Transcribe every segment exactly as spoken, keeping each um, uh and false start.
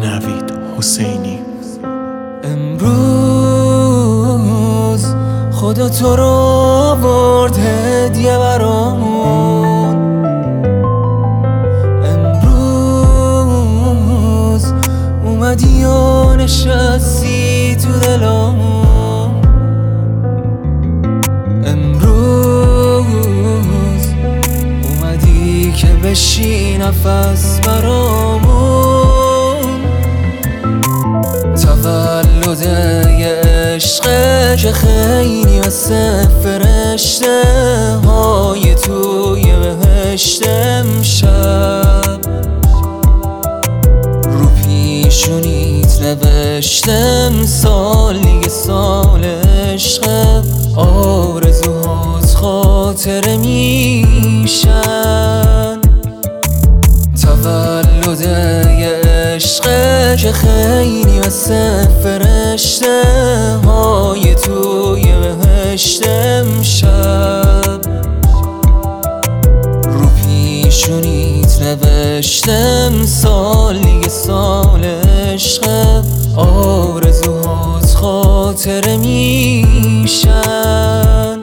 نوید حسینی. امروز خدا تو رو آورد هدیه برامون. امروز اومدی و نشستی تو دلامون. امروز اومدی که بشی نفس برامون. تولد یه عشقه که خیلی مثل فرشته های توی بهشت امشب. رو پیشونیت نوشتم سال دیگه سال عشقه، آرزوهات خاطره میشن. تولد یه عشقه که خیلی مثل فرشته های توی بهشت امشب. رو پیشونیت نوشتم سال دیگه سال عشقه، آرزوهات خاطره میشن.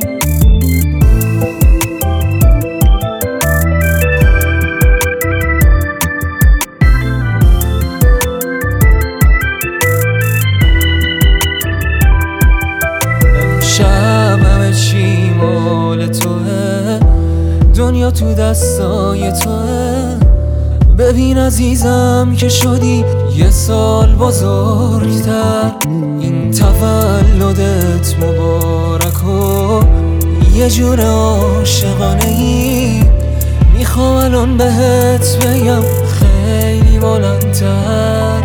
شب همه چی مال توه، دنیا تو دستای توه. ببین عزیزم که شدی یه سال بزرگتر. این تولدت مبارک و یه جور عاشقانه ای. میخوام الان بهت بگم خیلی بلندتر.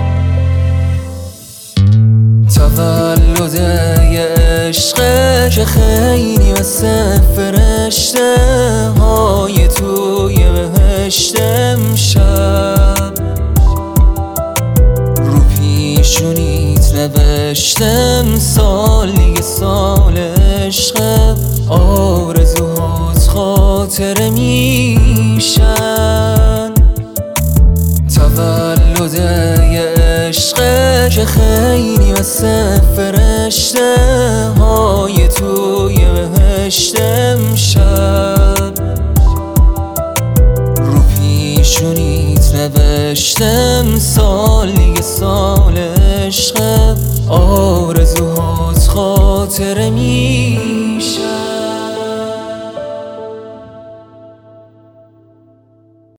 تولد یه عشقه که خیلی مثل فرشته های توی بهشت امشب. رو پیشونیت نوشتم سال دیگه سال عشقه، آرزوهات خاطره میشن. تولد یه عشقه که خیلی مثل فرشته های توی بهشت امشب. رو پیشونیت نوشتم سال دیگه سال عشقه، آرزوهات خاطره می